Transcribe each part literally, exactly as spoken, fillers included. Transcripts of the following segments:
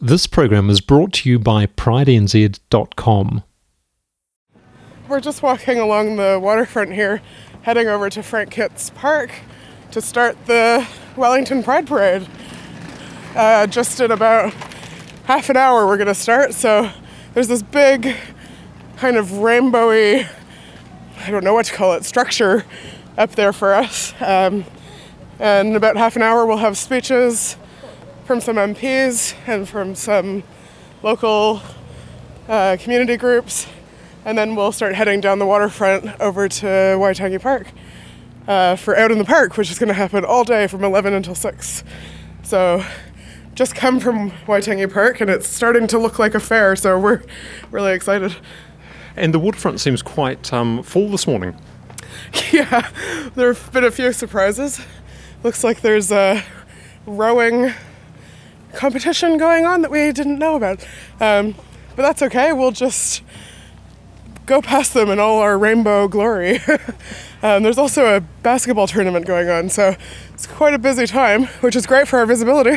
This program is brought to you by pride n z dot com. We're just walking along the waterfront here, heading over to Frank Kitts Park to start the Wellington Pride Parade. Uh, just in about half an hour we're going to start, so there's this big kind of rainbowy, I don't know what to call it, structure up there for us. Um, and in about half an hour we'll have speeches from some M Ps and from some local uh, community groups, and then we'll start heading down the waterfront over to Waitangi Park uh, for Out in the Park, which is going to happen all day from eleven until six. So just come from Waitangi Park and it's starting to look like a fair, so we're really excited. And the waterfront seems quite um, full this morning. Yeah, there have been a few surprises. Looks like there's a rowing competition going on that we didn't know about. Um, but that's okay, we'll just go past them in all our rainbow glory. um, there's also a basketball tournament going on, so it's quite a busy time, which is great for our visibility.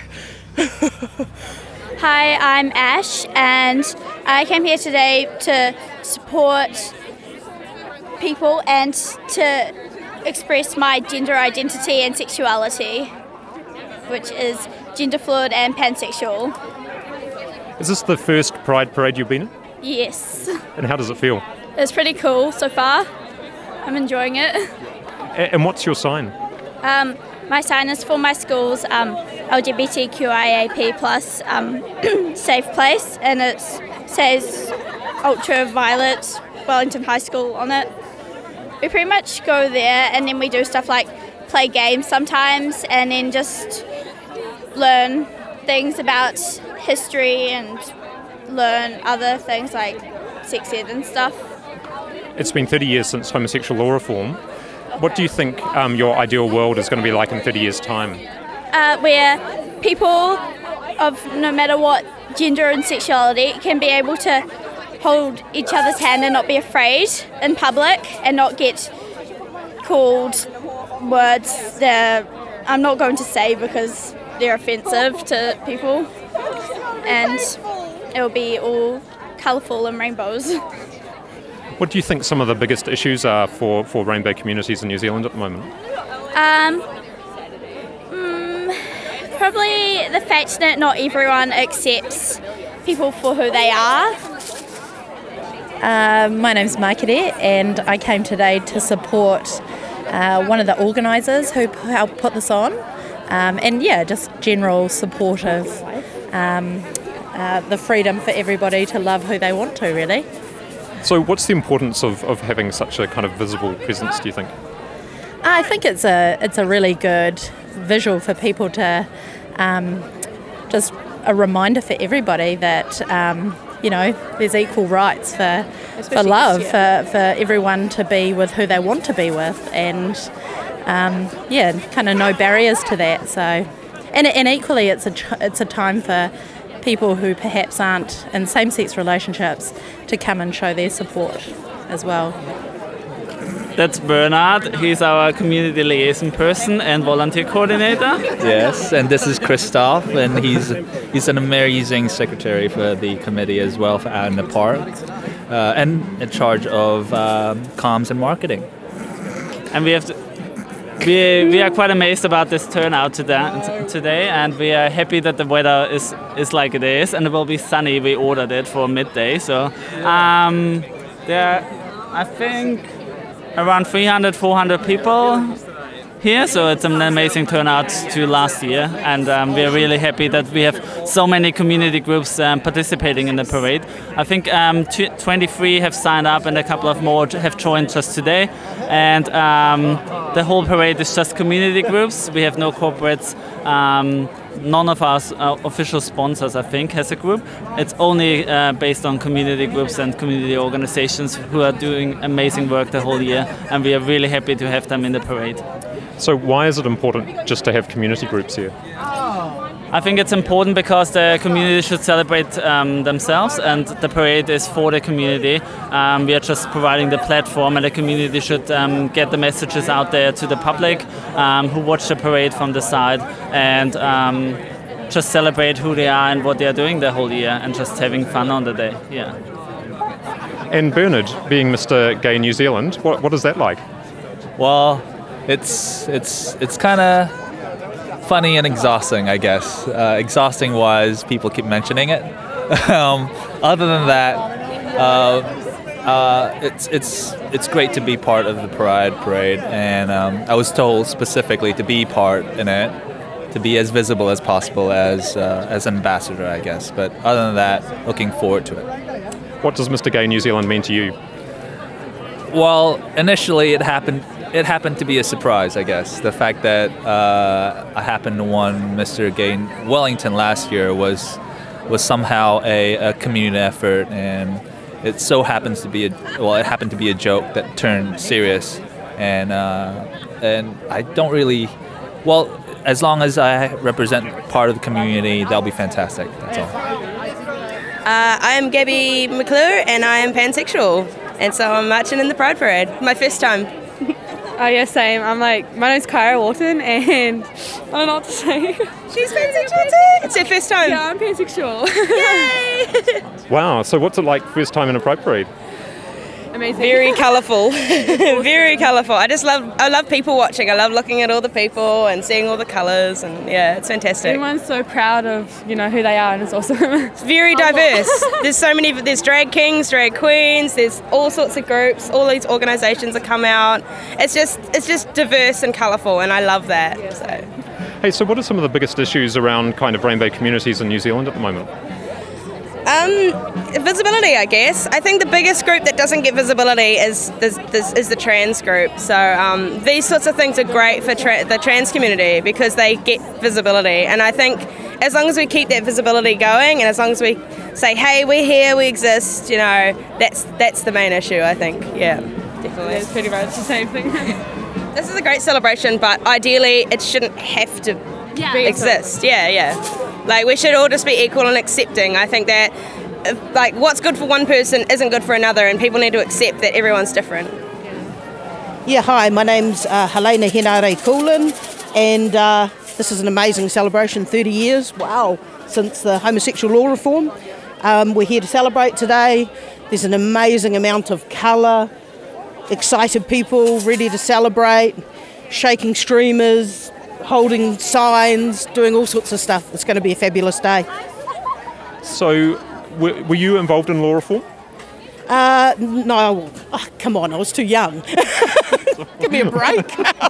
Hi, I'm Ash, and I came here today to support people and to express my gender identity and sexuality, which is gender fluid and pansexual. Is this the first Pride Parade you've been in? Yes. And how does it feel? It's pretty cool so far. I'm enjoying it. A- and what's your sign? Um, my sign is for my school's um, L G B T Q I A P plus um, safe place, and it says Ultraviolet Wellington High School on it. We pretty much go there and then we do stuff like play games sometimes and then just learn things about history and learn other things like sex ed and stuff. It's been thirty years since homosexual law reform. What do you think um, your ideal world is going to be like in thirty years' time? Uh, where people of no matter what gender and sexuality can be able to hold each other's hand and not be afraid in public and not get called words that I'm not going to say because they're offensive to people, and it'll be all colourful and rainbows. What do you think some of the biggest issues are for, for rainbow communities in New Zealand at the moment? Um, mm, probably the fact that not everyone accepts people for who they are. Uh, my name's Markete, and I came today to support uh, one of the organisers who p- helped put this on. Um, and yeah, just general support of um, uh, the freedom for everybody to love who they want to, really. So what's the importance of, of having such a kind of visible presence, do you think? I think it's a it's a really good visual for people to um, just a reminder for everybody that um, you know there's equal rights for Especially for love for, for everyone to be with who they want to be with, and um, yeah, kind of no barriers to that. So, and and equally, it's a it's a time for people who perhaps aren't in same-sex relationships to come and show their support as well. That's Bernard. He's our community liaison person and volunteer coordinator. Yes, and this is Christoph, and he's he's an amazing secretary for the committee as well for Out in the Park, uh, and in charge of um, comms and marketing. And we have to, we we are quite amazed about this turnout today, today, and we are happy that the weather is is like it is, and it will be sunny. We ordered it for midday, so um, there, I think, around three hundred, four hundred people here, so it's an amazing turnout to last year, and um, we're really happy that we have so many community groups um, participating in the parade. I think um, t- twenty-three have signed up and a couple of more have joined us today, and um, the whole parade is just community groups. We have no corporates. Um, none of our uh, official sponsors, I think, has a group. It's only uh, based on community groups and community organizations who are doing amazing work the whole year, and we are really happy to have them in the parade. So why is it important just to have community groups here? I think it's important because the community should celebrate um, themselves, and the parade is for the community. Um, we are just providing the platform, and the community should um, get the messages out there to the public um, who watch the parade from the side, and um, just celebrate who they are and what they are doing the whole year, and just having fun on the day. Yeah. And Bernard, being Mister Gay New Zealand, what, what is that like? Well, it's it's it's kind of funny and exhausting, I guess. Uh, exhausting was people keep mentioning it. um, other than that, uh, uh, it's it's it's great to be part of the Pride Parade, and um, I was told specifically to be part in it, to be as visible as possible as uh, as an ambassador, I guess. But other than that, looking forward to it. What does Mister Gay New Zealand mean to you? Well, initially it happened. It happened to be a surprise, I guess. The fact that uh, I happened to win Mister Gay Wellington last year was was somehow a, a community effort, and it so happens to be a well, it happened to be a joke that turned serious, and uh, and I don't really, well, as long as I represent part of the community, that'll be fantastic. That's all. Uh, I am Gabby McClure and I am pansexual, and so I'm marching in the Pride Parade. My first time. Oh yeah, same. I'm like, my name's Kyra Wharton and I don't know what to say. She's pansexual too. It's her first time. Yeah, I'm pansexual. Yay! Wow, so what's it like first time in a Pride Parade? Amazing. Very colourful. Very colourful. I just love I love people watching. I love looking at all the people and seeing all the colours, and yeah, it's fantastic. Everyone's so proud of, you know, who they are, and it's awesome. It's very diverse. There's so many, there's drag kings, drag queens, there's all sorts of groups, all these organisations that come out. It's just it's just diverse and colourful, and I love that. So. Hey, so what are some of the biggest issues around kind of rainbow communities in New Zealand at the moment? Um, visibility, I guess. I think the biggest group that doesn't get visibility is is, is the trans group. So um, these sorts of things are great for tra- the trans community because they get visibility. And I think as long as we keep that visibility going, and as long as we say, hey, we're here, we exist, you know, that's that's the main issue, I think. Yeah, definitely. It's pretty much the same thing. This is a great celebration, but ideally it shouldn't have to Yeah. exist. Yeah, yeah. Like, we should all just be equal and accepting. I think that, if, like, what's good for one person isn't good for another, and people need to accept that everyone's different. Yeah, hi, my name's uh, Helena Henare Coolin, and uh, this is an amazing celebration, thirty years, wow, since the homosexual law reform. Um, we're here to celebrate today. There's an amazing amount of colour, excited people ready to celebrate, shaking streamers, holding signs, doing all sorts of stuff. It's going to be a fabulous day. So, were, were you involved in law reform? Uh, no, oh, come on, I was too young. Give me a break.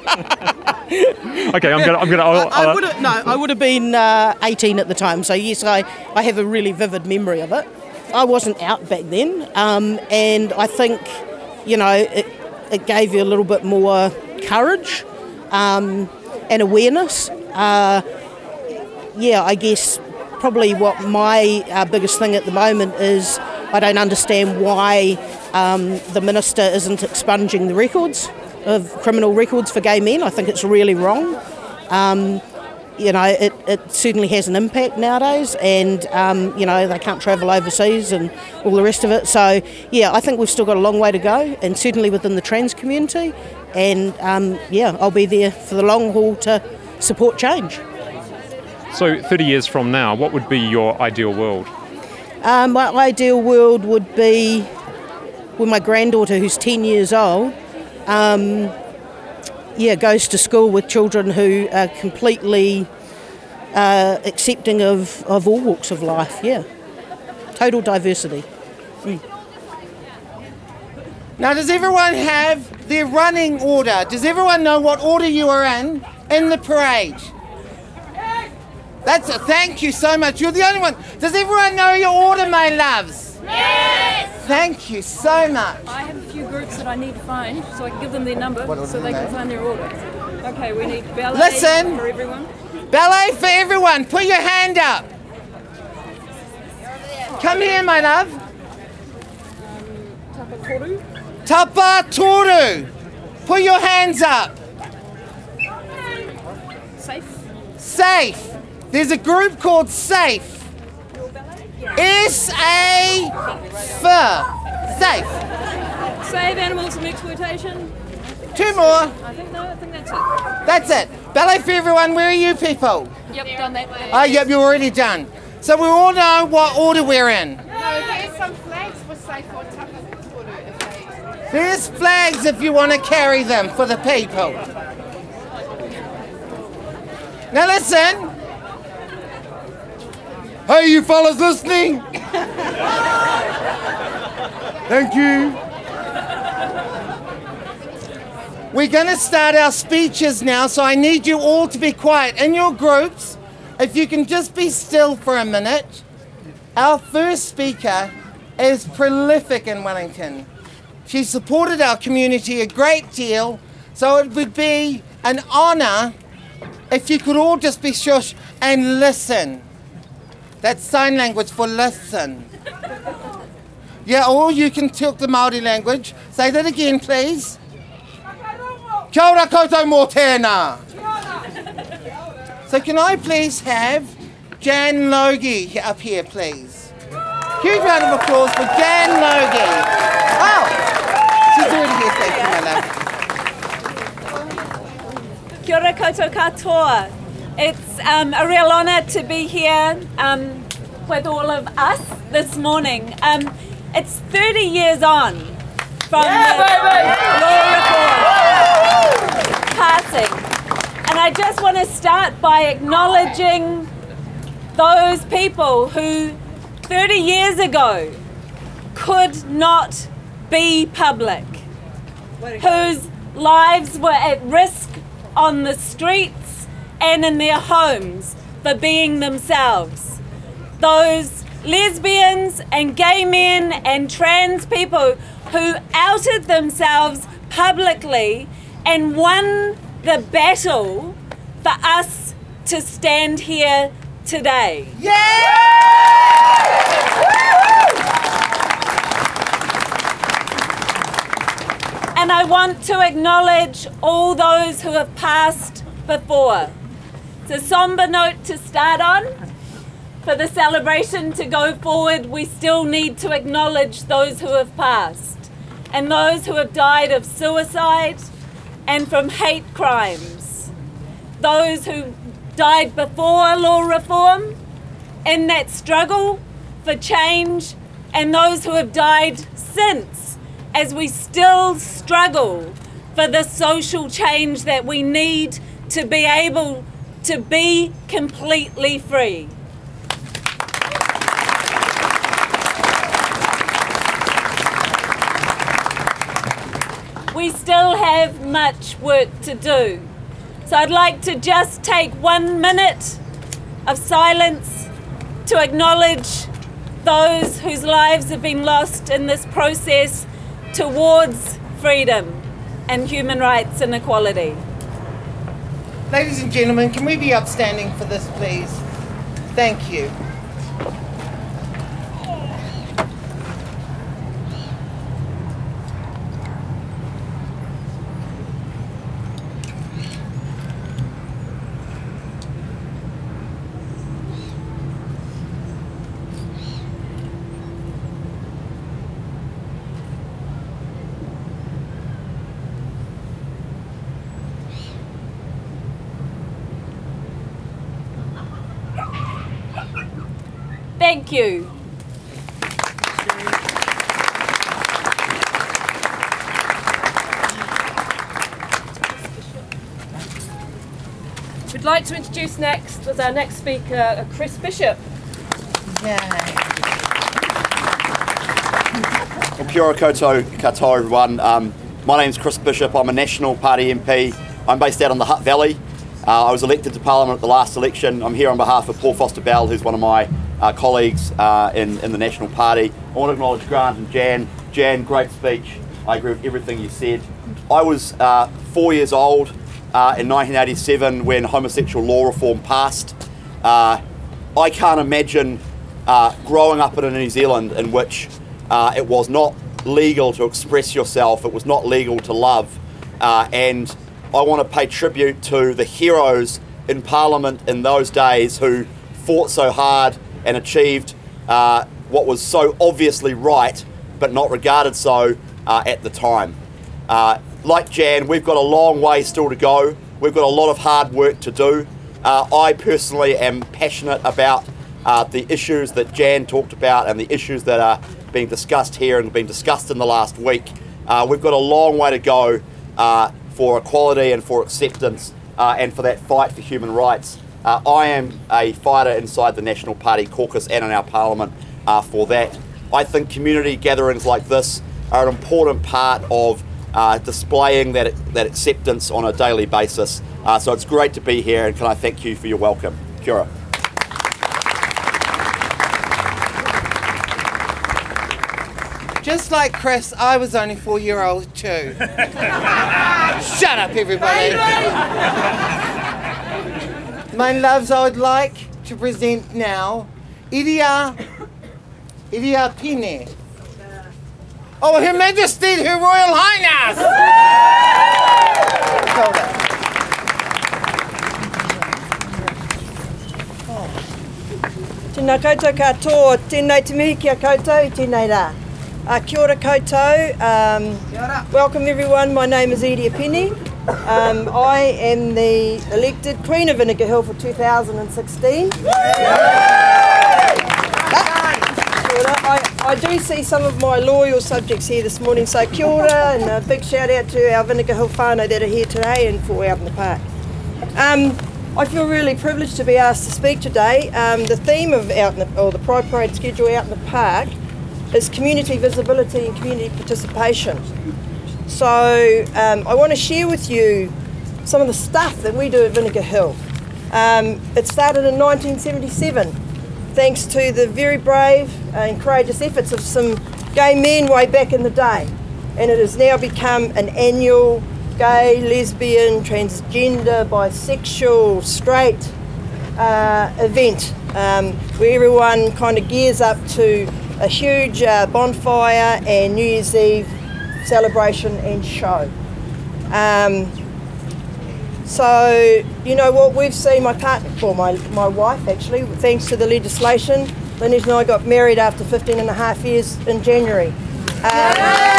Okay, I'm gonna. I'm gonna. I'll, I, I I'll, would have, no, I would have been uh, eighteen at the time. So yes, I, I have a really vivid memory of it. I wasn't out back then, um, and I think, you know, it, it gave you a little bit more courage. Um, and awareness. Uh, yeah, I guess probably what my uh, biggest thing at the moment is I don't understand why um, the Minister isn't expunging the records of criminal records for gay men. I think it's really wrong. Um, you know, it, it certainly has an impact nowadays, and, um, you know, they can't travel overseas and all the rest of it. So, yeah, I think we've still got a long way to go, and certainly within the trans community. And, um, yeah, I'll be there for the long haul to support change. so, thirty years from now, what would be your ideal world? Um, my ideal world would be when my granddaughter, who's ten years old, um, yeah, goes to school with children who are completely uh, accepting of, of all walks of life, yeah. Total diversity. Mm. Now, does everyone have their running order? Does everyone know what order you are in in the parade? That's a thank you so much. You're the only one. Does everyone know your order, my loves? Yes! Thank you so much. I have a few groups that I need to find, so I can give them their number so they can find their order. Okay, we need ballet Listen, for everyone. Ballet for everyone. Put your hand up. Come here, my love. Tapa toru. Tapa toru. Put your hands up. Safe. Safe. There's a group called Safe. S A F. Safe. Save animals from exploitation. Two more. I think no, I think that's it. That's it. Ballet for everyone, where are you people? Yep, done that. Oh, yep, you're already done. So we all know what order we're in. No, there's some flags for safe or Takapuru if they... There's flags if you want to carry them for the people. Now listen. Hey, you fellas listening? Thank you. We're going to start our speeches now, so I need you all to be quiet. In your groups, if you can just be still for a minute. Our first speaker is prolific in Wellington. She supported our community a great deal, so it would be an honour if you could all just be shush and listen. That's sign language for listen. Yeah, or you can talk the Māori language. Say that again, please. Kia ora koutou mō tēnā. So can I please have Jan Logie up here, please? Huge round of applause for Jan Logie. Oh, she's already here, thank you, my love. Kia ora koutou katoa. It's um, a real honour to be here um, with all of us this morning. Um, it's thirty years on from yeah, the law reform passing. And I just want to start by acknowledging those people who thirty years ago could not be public, whose lives were at risk on the streets and in their homes for being themselves. Those lesbians and gay men and trans people who outed themselves publicly and won the battle for us to stand here today. Yeah! And I want to acknowledge all those who have passed before. It's a somber note to start on. For the celebration to go forward, we still need to acknowledge those who have passed and those who have died of suicide and from hate crimes. Those who died before law reform in that struggle for change, and those who have died since as we still struggle for the social change that we need to be able to be completely free. We still have much work to do. So I'd like to just take one minute of silence to acknowledge those whose lives have been lost in this process towards freedom and human rights and equality. Ladies and gentlemen, can we be upstanding for this, please? Thank you. Thank you. We'd like to introduce next as our next speaker, Chris Bishop. Yay. Well, kia ora koutou katoa, everyone. Um, my name's Chris Bishop. I'm a National Party M P. I'm based out in the Hutt Valley. Uh, I was elected to Parliament at the last election. I'm here on behalf of Paul Foster Bell, who's one of my uh, colleagues uh, in, in the National Party. I want to acknowledge Grant and Jan. Jan, great speech. I agree with everything you said. I was uh, four years old uh, in nineteen eighty-seven when homosexual law reform passed. Uh, I can't imagine uh, growing up in New Zealand in which uh, it was not legal to express yourself, it was not legal to love, uh, and I want to pay tribute to the heroes in Parliament in those days who fought so hard and achieved uh, what was so obviously right, but not regarded so uh, at the time. Uh, like Jan, we've got a long way still to go. We've got a lot of hard work to do. Uh, I personally am passionate about uh, the issues that Jan talked about and the issues that are being discussed here and been discussed in the last week. Uh, we've got a long way to go uh, for equality and for acceptance uh, and for that fight for human rights. Uh, I am a fighter inside the National Party caucus and in our parliament uh, for that. I think community gatherings like this are an important part of uh, displaying that, that acceptance on a daily basis. Uh, so it's great to be here, and can I thank you for your welcome. Kia ora. Just like Chris, I was only four year old too. Shut up, everybody. My loves, I would like to present now Iria, Iria Pine. Oh, Her Majesty, Her Royal Highness! Tēnā koutou katoa, tēnei te mihi kia koutou, tēnei rā. Uh, kia ora koutou. Um, welcome everyone, my name is Iria Pine. Um, I am the elected Queen of Vinegar Hill for two thousand sixteen. I, I do see some of my loyal subjects here this morning, so kia ora, and a big shout out to our Vinegar Hill whānau that are here today and for out in the park. Um, I feel really privileged to be asked to speak today. Um, the theme of out in the, or the Pride Parade schedule out in the park is community visibility and community participation. So um, I want to share with you some of the stuff that we do at Vinegar Hill. Um, it started in nineteen seventy-seven. Thanks to the very brave and courageous efforts of some gay men way back in the day. And it has now become an annual gay, lesbian, transgender, bisexual, straight uh, event um, where everyone kind of gears up to a huge uh, bonfire and New Year's Eve celebration and show. Um, So, you know what, we've seen my partner, well, my, my wife actually, thanks to the legislation, Lynette and I got married after fifteen and a half years in January. Um,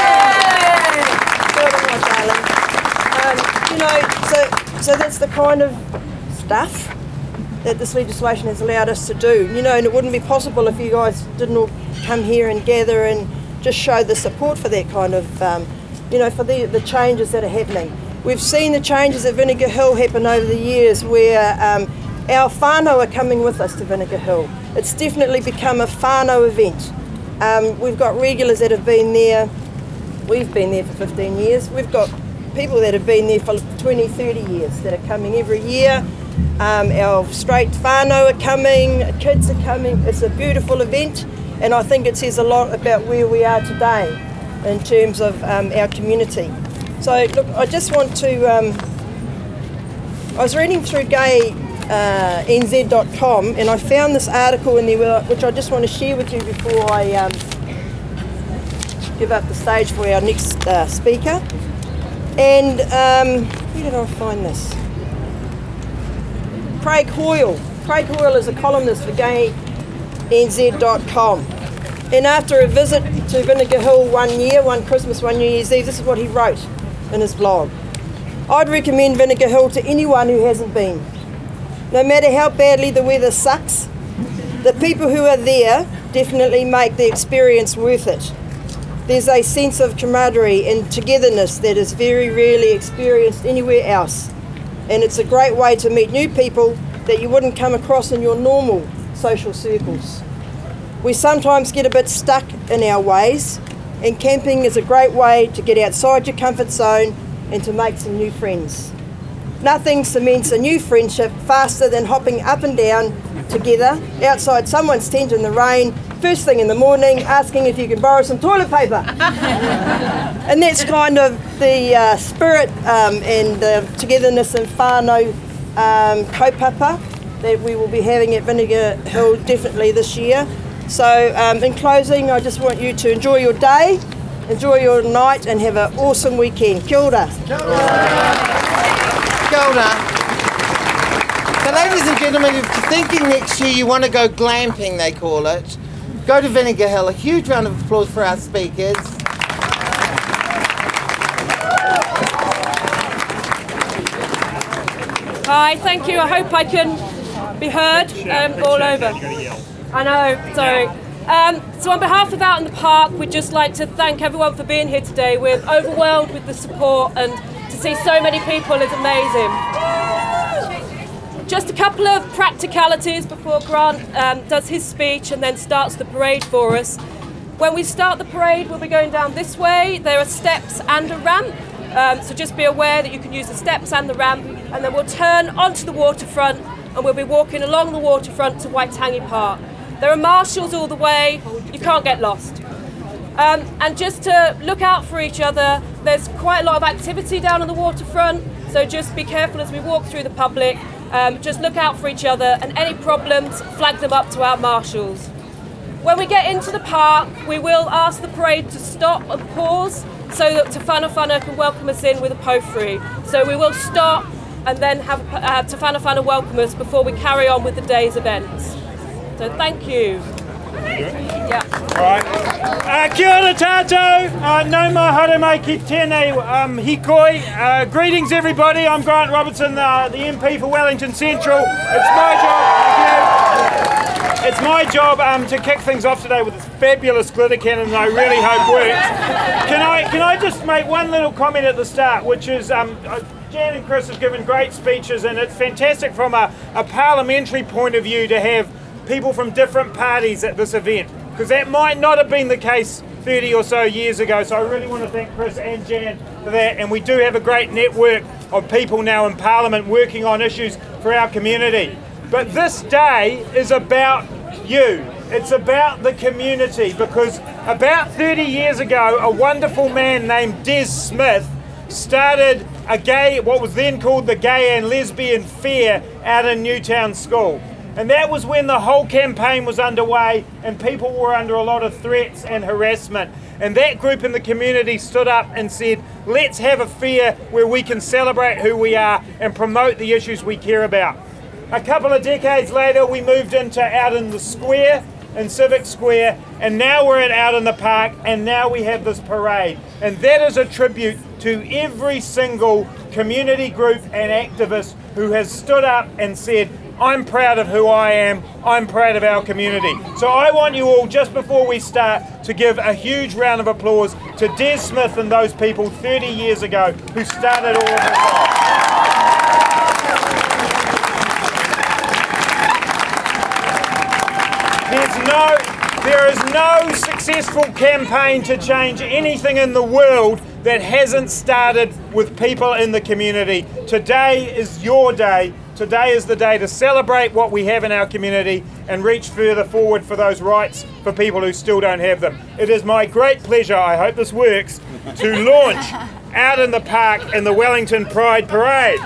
um, you know, so, so that's the kind of stuff that this legislation has allowed us to do. You know, and it wouldn't be possible if you guys didn't all come here and gather and just show the support for that kind of, um, you know, for the, the changes that are happening. We've seen the changes at Vinegar Hill happen over the years where um, our whānau are coming with us to Vinegar Hill. It's definitely become a whānau event. Um, we've got regulars that have been there, we've been there for fifteen years, we've got people that have been there for twenty, thirty years that are coming every year. Um, our straight whānau are coming, kids are coming, it's a beautiful event, and I think it says a lot about where we are today in terms of um, our community. So look, I just want to, um, I was reading through gay N Z dot com and I found this article in there which I just want to share with you before I um, give up the stage for our next uh, speaker. And um, where did I find this? Craig Hoyle. Craig Hoyle is a columnist for gay N Z dot com. And after a visit to Vinegar Hill one year, one Christmas, one New Year's Eve, this is what he wrote in his blog. I'd recommend Vinegar Hill to anyone who hasn't been. No matter how badly the weather sucks, the people who are there definitely make the experience worth it. There's a sense of camaraderie and togetherness that is very rarely experienced anywhere else. And it's a great way to meet new people that you wouldn't come across in your normal social circles. We sometimes get a bit stuck in our ways, and camping is a great way to get outside your comfort zone and to make some new friends. Nothing cements a new friendship faster than hopping up and down together outside someone's tent in the rain, first thing in the morning, asking if you can borrow some toilet paper. And that's kind of the uh, spirit um, and the togetherness and whānau um, kaupapa that we will be having at Vinegar Hill definitely this year. So um, in closing, I just want you to enjoy your day, enjoy your night, and have an awesome weekend. Kia ora. Kia ora. Kia ora. So ladies and gentlemen, if you're thinking next year you want to go glamping, they call it, go to Vinegar Hill. A huge round of applause for our speakers. Hi, thank you. I hope I can be heard um, all over. I know, sorry. Um, so on behalf of Out in the Park, we'd just like to thank everyone for being here today. We're overwhelmed with the support, and to see so many people is amazing. Just a couple of practicalities before Grant um, does his speech and then starts the parade for us. When we start the parade, we'll be going down this way. There are steps and a ramp, um, so just be aware that you can use the steps and the ramp, and then we'll turn onto the waterfront and we'll be walking along the waterfront to Waitangi Park. There are marshals all the way, you can't get lost. Um, and just to look out for each other, there's quite a lot of activity down on the waterfront, so just be careful as we walk through the public. Um, just look out for each other, and any problems, flag them up to our marshals. When we get into the park, we will ask the parade to stop and pause so that Te Whana Whana can welcome us in with a pōwhiri. So we will stop and then have uh, Te Whana Whana welcome us before we carry on with the day's events. So thank you. Yeah. Right. Uh, kia ora tātou, uh, no mahara mai ki tēnei um, hikoi. Uh, greetings everybody, I'm Grant Robertson, uh, the M P for Wellington Central. It's my job, it's my job um, to kick things off today with this fabulous glitter cannon that I really hope works. Can I, can I just make one little comment at the start, which is um, uh, Jan and Chris have given great speeches, and it's fantastic from a, a parliamentary point of view to have people from different parties at this event, because that might not have been the case thirty or so years ago. So I really want to thank Chris and Jan for that, and we do have a great network of people now in Parliament working on issues for our community. But this day is about you. It's about the community, because about thirty years ago, a wonderful man named Des Smith started a gay, what was then called the Gay and Lesbian Fair out in Newtown School. And that was when the whole campaign was underway and people were under a lot of threats and harassment. And that group in the community stood up and said, let's have a fair where we can celebrate who we are and promote the issues we care about. A couple of decades later, we moved into Out in the Square, in Civic Square, and now we're at Out in the Park, and now we have this parade. And that is a tribute to every single community group and activist who has stood up and said, I'm proud of who I am, I'm proud of our community. So I want you all, just before we start, to give a huge round of applause to Des Smith and those people thirty years ago who started all of this off. There's no, there is no successful campaign to change anything in the world that hasn't started with people in the community. Today is your day. Today is the day to celebrate what we have in our community and reach further forward for those rights for people who still don't have them. It is my great pleasure, I hope this works, to launch Out in the Park in the Wellington Pride Parade.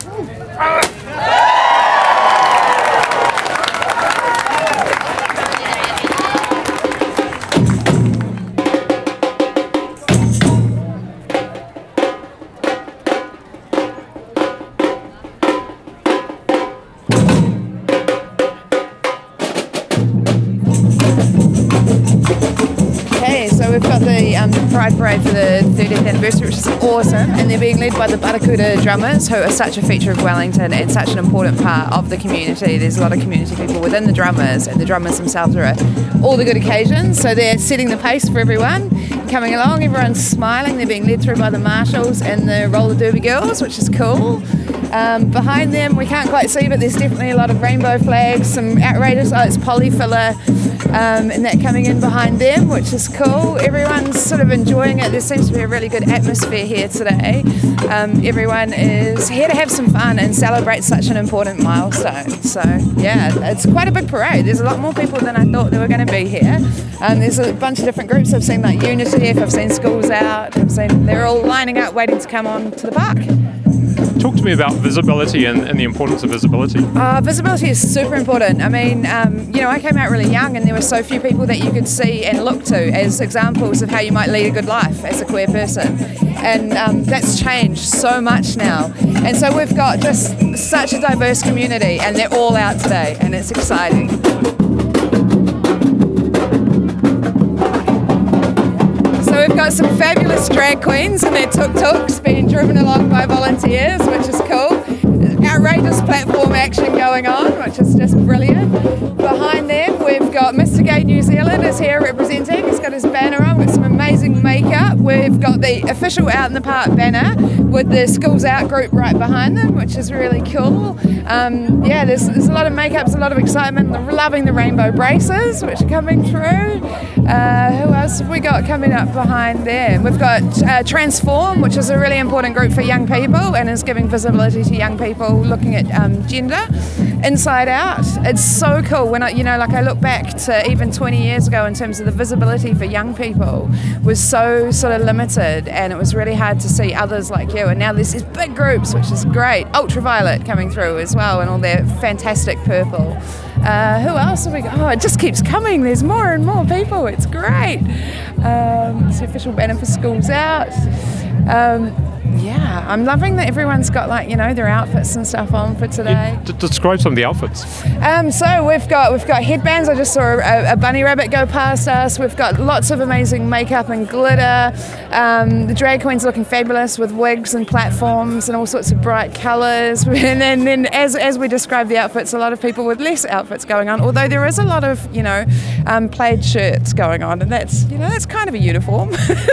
We've got the um, Pride Parade for the thirtieth anniversary, which is awesome, and they're being led by the Barakuta drummers, who are such a feature of Wellington and such an important part of the community. There's a lot of community people within the drummers, and the drummers themselves are at all the good occasions, so they're setting the pace for everyone. Coming along, everyone's smiling, they're being led through by the marshals and the roller derby girls, which is cool. Um, behind them, we can't quite see, but there's definitely a lot of rainbow flags, some outrageous, oh, it's polyfiller, um, and that coming in behind them, which is cool. Everyone's sort of enjoying it. There seems to be a really good atmosphere here today. Um, everyone is here to have some fun and celebrate such an important milestone. So yeah, it's quite a big parade. There's a lot more people than I thought there were going to be here. Um, there's a bunch of different groups. I've seen like UNICEF, I've seen Schools Out, I've seen, they're all lining up waiting to come on to the park. Talk to me about visibility and, and the importance of visibility. Uh, visibility is super important. I mean, um, you know, I came out really young and there were so few people that you could see and look to as examples of how you might lead a good life as a queer person. And um, that's changed so much now. And so we've got just such a diverse community and they're all out today and it's exciting. So we've got some fabulous drag queens and their tuk-tuks being driven along by volunteers, which is cool. outrageous platform action going on, which is just brilliant. Behind them, we've got Mister Gay New Zealand is here representing. He's got his banner on with some amazing makeup. We've got the official Out in the Park banner with the Schools Out group right behind them, which is really cool. Um, yeah, there's, there's a lot of makeup, there's a lot of excitement. They're loving the rainbow braces, which are coming through. Uh, who else have we got coming up behind there? We've got uh, Transform, which is a really important group for young people and is giving visibility to young people looking at um, gender. Inside Out, it's so cool when I, you know, like I look back to even twenty years ago in terms of the visibility for young people was so sort of limited, and it was really hard to see others like you. And now there's these big groups, which is great. Ultraviolet coming through as well, and all their fantastic purple. Uh, who else have we got? Oh, it just keeps coming. There's more and more people. It's great. Um, it's the official banner for Schools Out. Um, yeah, I'm loving that everyone's got like, you know, their outfits and stuff on for today. D- describe some of the outfits. Um, so we've got we've got headbands. I just saw a, a bunny rabbit go past us. We've got lots of amazing makeup and glitter. Um, the drag queens looking fabulous with wigs and platforms and all sorts of bright colours. And then, then as as we describe the outfits, a lot of people with less outfits going on. Although there is a lot of, you know, um, plaid shirts going on, and that's, you know, that's kind of a uniform.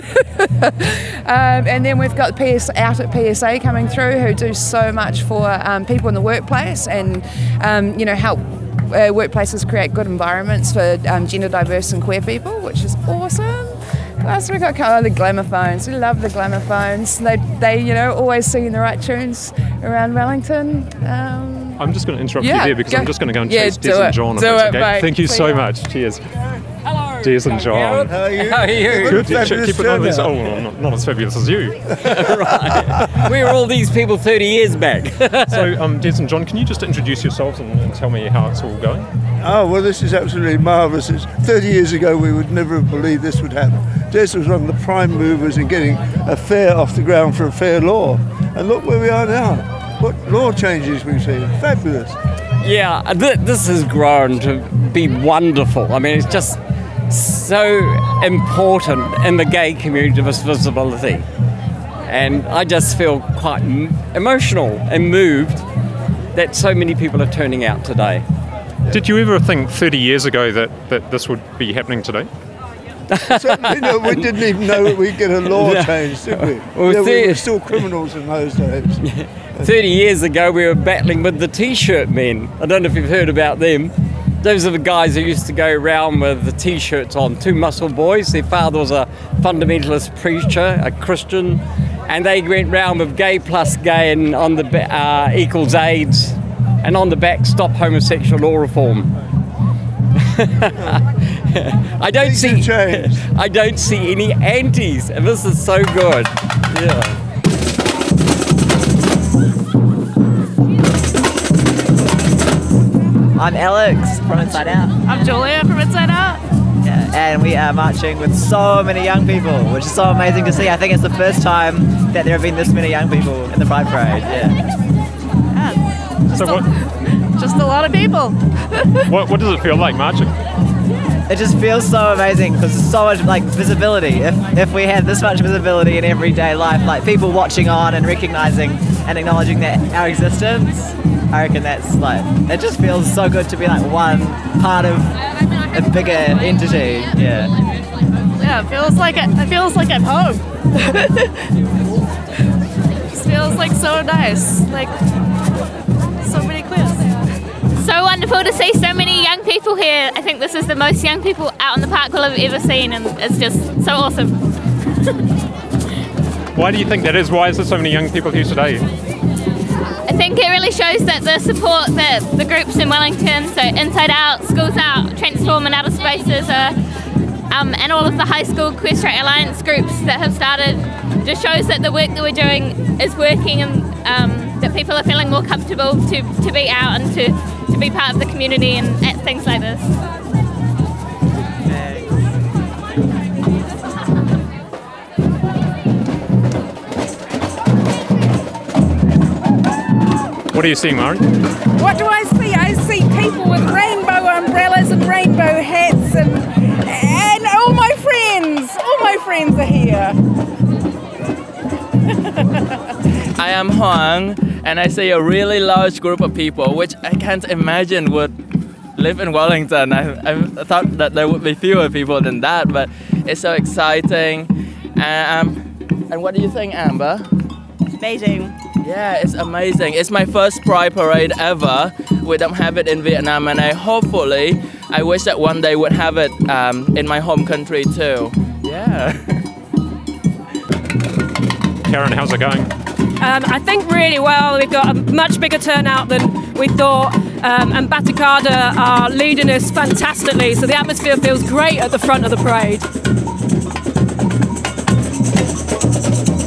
um, and then we've got P S Out at P S A coming through, who do so much for um, people in the workplace and um, you know, help uh, workplaces create good environments for um, gender diverse and queer people, which is awesome. Plus we've got oh, the glamour phones. We love the glamour phones. They, they you know, always singing the right tunes around Wellington. Um, I'm just going to interrupt yeah, you there because go. I'm just going to go and Yeah, chase do Des it. and John. If Do that's it, okay. mate. Thank you See so ya. much. Cheers. Hello. Des and John. How are you? How are you? Good. Good, Keep fabulous it on this. turnout. Oh, well, not, not as fabulous as you. Right. We were all these people thirty years back. So, um, Des and John, can you just introduce yourselves and, and tell me how it's all going? Oh, well, this is absolutely marvellous. It's thirty years ago, we would never have believed this would happen. Des was one of the prime movers in getting a fair off the ground for a fair law. And look where we are now. What law changes we've seen. Fabulous. Yeah, th- this has grown to be wonderful. I mean, it's just so important in the gay community, this visibility. And I just feel quite m- emotional and moved that so many people are turning out today. Did you ever think thirty years ago that, that this would be happening today? Certainly, no, we didn't even know that we'd get a law No. change, did we? Well, yeah, we thir- were still criminals in those days. thirty years ago, we were battling with the T-shirt men. I don't know if you've heard about them. Those are the guys who used to go around with the T-shirts on, two muscle boys. Their father was a fundamentalist preacher, a Christian, and they went round with gay plus gay and on the ba- uh, equals AIDS, and on the back, stop homosexual law reform. I don't see I don't see any antis, and this is so good. Yeah. I'm Alex from Inside Out. I'm Julia from Inside Out. Yeah, and we are marching with so many young people, which is so amazing to see. I think it's the first time that there have been this many young people in the Pride Parade. Yeah. Just, So a, what, just a lot of people. what what does it feel like marching? It just feels so amazing because there's so much like visibility. If if we had this much visibility in everyday life, like people watching on and recognizing and acknowledging that our existence, I reckon that's like, it just feels so good to be like one part of a bigger entity. Yeah. Yeah, it feels like it, it feels like at home. It feels like so nice. Like so many queers. So wonderful to see so many young people here. I think this is the most young people out in the park we'll have ever seen, and it's just so awesome. Why do you think that is? Why is there so many young people here today? I think it really shows that the support that the groups in Wellington, so Inside Out, Schools Out, Transform and Outer Spaces, are, um, and all of the high school Queer Straight Alliance groups that have started, just shows that the work that we're doing is working, and um, that people are feeling more comfortable to, to be out and to, to be part of the community and at things like this. What are you seeing, Mari? What do I see? I see people with rainbow umbrellas and rainbow hats, and and all my friends, all my friends are here. I am Huang, and I see a really large group of people, which I can't imagine would live in Wellington. I, I thought that there would be fewer people than that, but it's so exciting. Um, and what do you think, Amber? It's amazing. Yeah, it's amazing. It's my first Pride Parade ever. We don't have it in Vietnam, and I hopefully, I wish that one day would have it um, in my home country too. Yeah. Karen, how's it going? Um, I think really well. We've got a much bigger turnout than we thought, um, and Batakada are leading us fantastically, so the atmosphere feels great at the front of the parade.